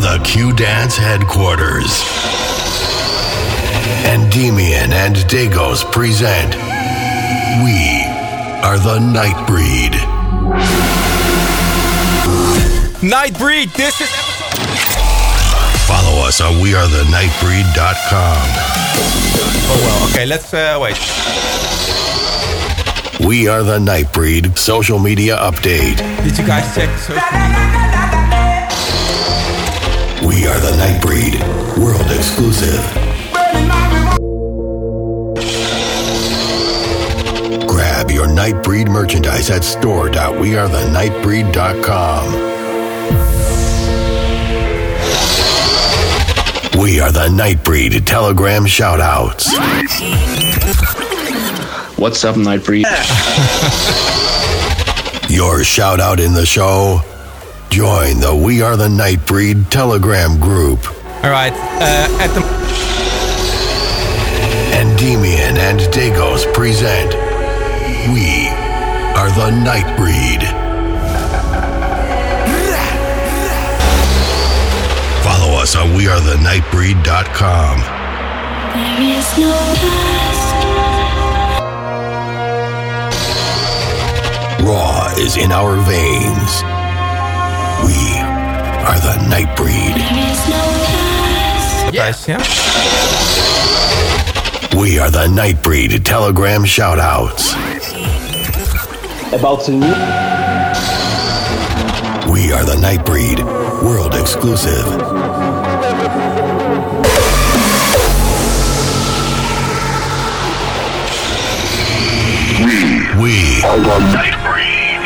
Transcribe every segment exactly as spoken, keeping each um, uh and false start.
the Q-Dance headquarters. Endymion and Dagos present We Are the Nightbreed. Nightbreed, this is Follow us on we are the nightbreed dot com. Oh well, okay, let's uh, wait. We Are the Nightbreed social media update. Did you guys check social media? We Are the Nightbreed, world exclusive. Grab your Nightbreed merchandise at store dot we are the nightbreed dot com. We Are the Nightbreed Telegram shoutouts. What's up, Nightbreed? Your shoutout in the show? Join the We Are the Nightbreed Telegram group. All right, uh, at the Endymion and Dagos present We Are the Nightbreed. Follow us on we are the nightbreed dot com. There is no past. Raw is in our veins. We are the Nightbreed. There is no past. guys, yeah. We Are the Nightbreed Telegram shoutouts. About to new. We Are the Nightbreed world exclusive. We are the Nightbreed.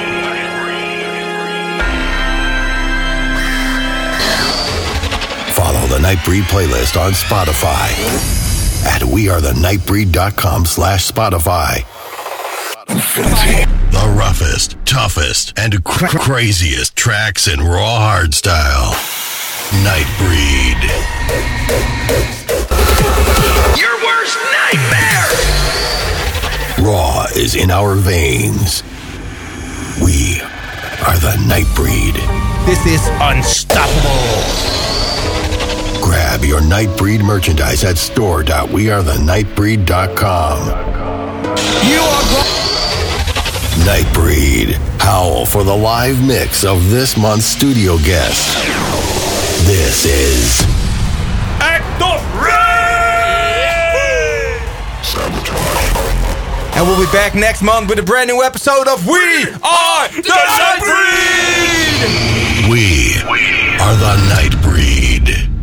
Follow the Nightbreed playlist on Spotify at we are the nightbreed dot com slash Spotify. The roughest, toughest, and cra- craziest tracks in raw hardstyle. Nightbreed. Your worst nightmare! Raw is in our veins. We are the Nightbreed. This is unstoppable. Grab your Nightbreed merchandise at store dot we are the nightbreed dot com. You are go- Nightbreed, howl for the live mix of this month's studio guest. This is Actor And we'll be back next month with a brand new episode of We Are the Nightbreed! We Are the Nightbreed.